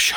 پاشا.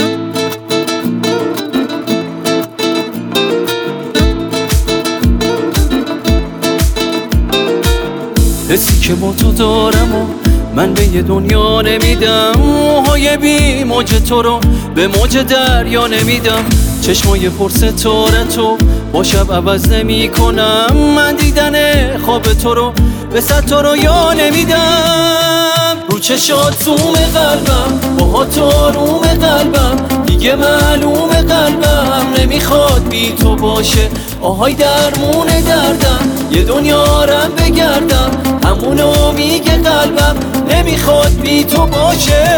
حسی که با تو دارم و من به یه دنیا نمیدم، موهای بی موج تو رو به موج دریا نمیدم، چشمای پر ستاره تو با شب عوض نمی کنم، من دیدن خواب تو رو به صد تا رویا نمیدم. رو چشات زوم قلبم با تو روم قلبم، دیگه معلوم قلبم نمیخواد بی تو باشه، آهای درمون دردم یه دنیا رم بگردم، همونو میگه قلبم نمیخواد بی تو باشه.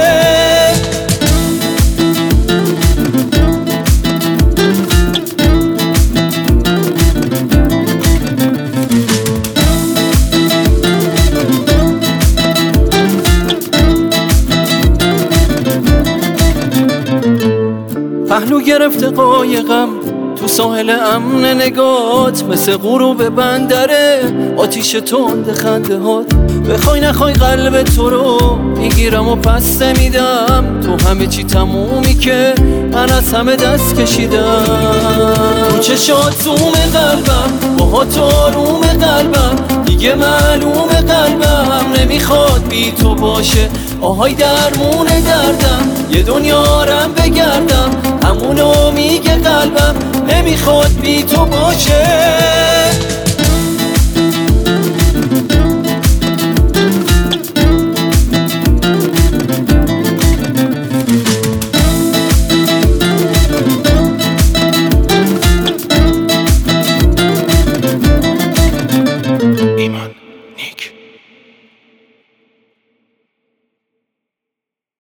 پهلو گرفته قایقم تو ساحل امن نگات، مثل غروب بندره آتیش تند خنده هات، بخوای نخوای قلب تو رو میگیرم و پس نمیدم، تو همه چی تمومی که من از همه دست کشیدم. تو چشات زوم قلبم با تو روم قلبم، دیگه معلوم قلبم نمیخواد بی تو باشه، آهای درمون دردم یه دنیا رم بگردم، همونو میگه قلبم نمیخواد بی تو باشه.